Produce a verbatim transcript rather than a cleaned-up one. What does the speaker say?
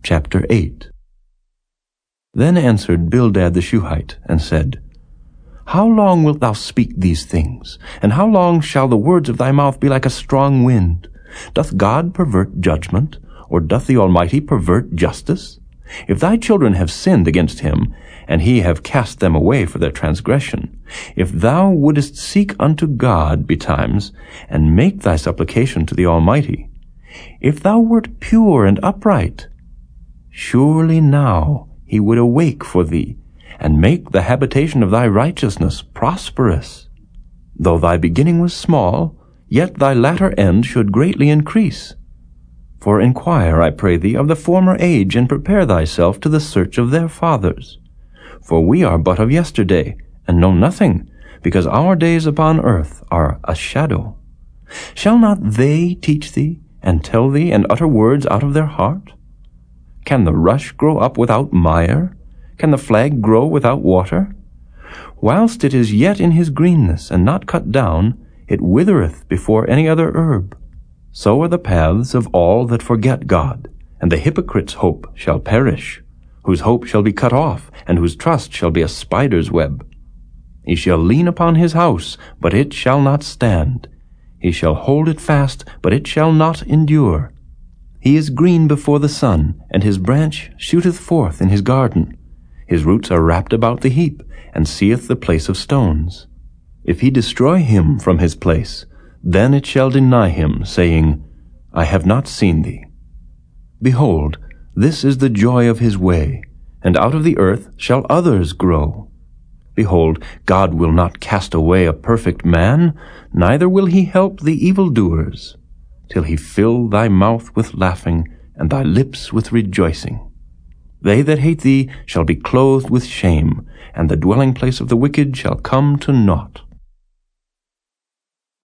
Chapter eight. Then answered Bildad the Shuhite, and said, How long wilt thou speak these things? And how long shall the words of thy mouth be like a strong wind? Doth God pervert judgment, or doth the Almighty pervert justice? If thy children have sinned against him, and he have cast them away for their transgression, if thou wouldest seek unto God betimes, and make thy supplication to the Almighty, if thou wert pure and upright, surely now he would awake for thee, and make the habitation of thy righteousness prosperous. Though thy beginning was small, yet thy latter end should greatly increase. For inquire, I pray thee, of the former age, and prepare thyself to the search of their fathers. For we are but of yesterday, and know nothing, because our days upon earth are a shadow. Shall not they teach thee, and tell thee, and utter words out of their heart? Can the rush grow up without mire? Can the flag grow without water? Whilst it is yet in his greenness, and not cut down, it withereth before any other herb. So are the paths of all that forget God, and the hypocrite's hope shall perish, whose hope shall be cut off, and whose trust shall be a spider's web. He shall lean upon his house, but it shall not stand. He shall hold it fast, but it shall not endure. He is green before the sun, and his branch shooteth forth in his garden. His roots are wrapped about the heap, and seeth the place of stones. If he destroy him from his place, then it shall deny him, saying, I have not seen thee. Behold, this is the joy of his way, and out of the earth shall others grow. Behold, God will not cast away a perfect man, neither will he help the evildoers, till he fill thy mouth with laughing, and thy lips with rejoicing. They that hate thee shall be clothed with shame, and the dwelling place of the wicked shall come to naught.